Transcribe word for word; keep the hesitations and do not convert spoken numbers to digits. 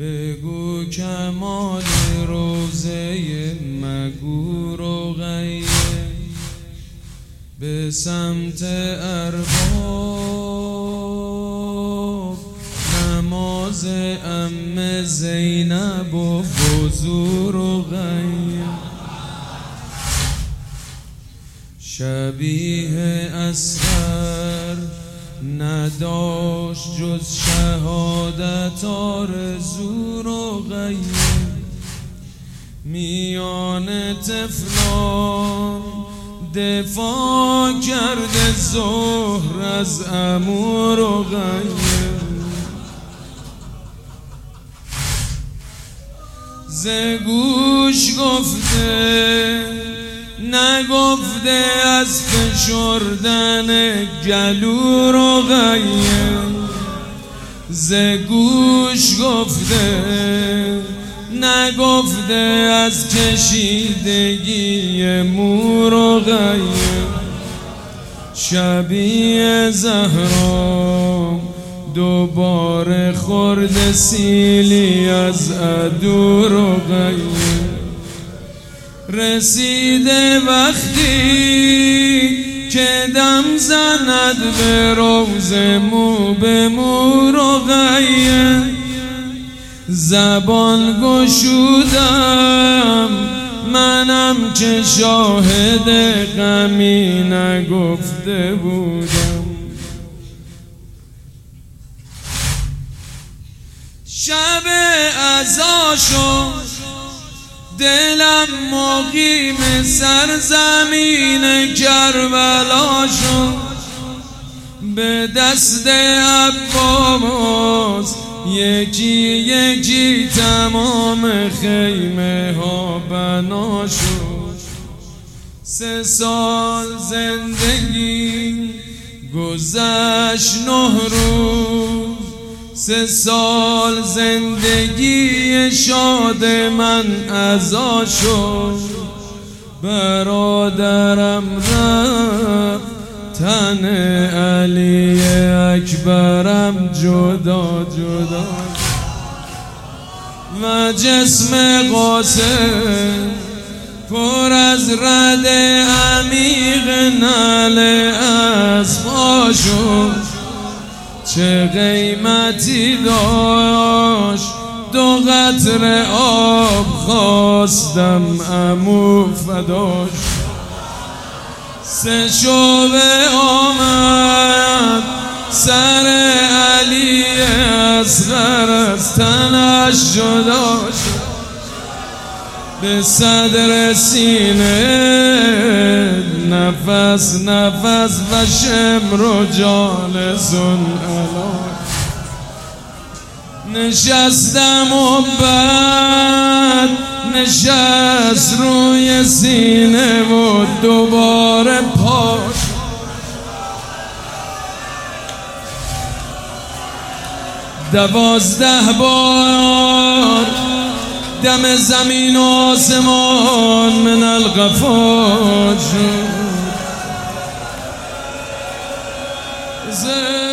بگو کمال روزه مگو رقیه به سمت ارباب نماز ام زینب و وضو رقیه شبیه اصغر نداشت جز شهادت آرزو رقیه میان طفلان دفاع کرده زهر از عمو رقیه ز گوش گفته نگفته از فشردن گلو رقیه ز گوش گفته نگفته از کشیدگی مو رقیه شبیه زهرا دوباره خورد سیلی از عدو رقیه رسیده وقتی که دم زند به روز مو به مو رقیه زبان گشودم منم که شاهد غمی نگفته بودم شب عزا شد دلم مقیم سرزمین کربلا شد به دست عباس یکی یکی تمام خیمه ها بنا شد سه سال زندگی گذشت نه روز سه سال زندگی شاد من عزا شد برادرم رفت تن علی اکبرم جدا جدا و جسم قاسم پر از رد عمیق نعل اسبا شد چه قیمتی داشت دو قطره آب خواستم عمو فداش سه شعبه آمد سر علی اصغر از تنش جدا شد به صدر سینه نفس نفس و شمر و جالسون علا نشستم و بعد نشست روی سینه و دوباره پاش دوازده بار دم زمین و آسمان من الغفار شد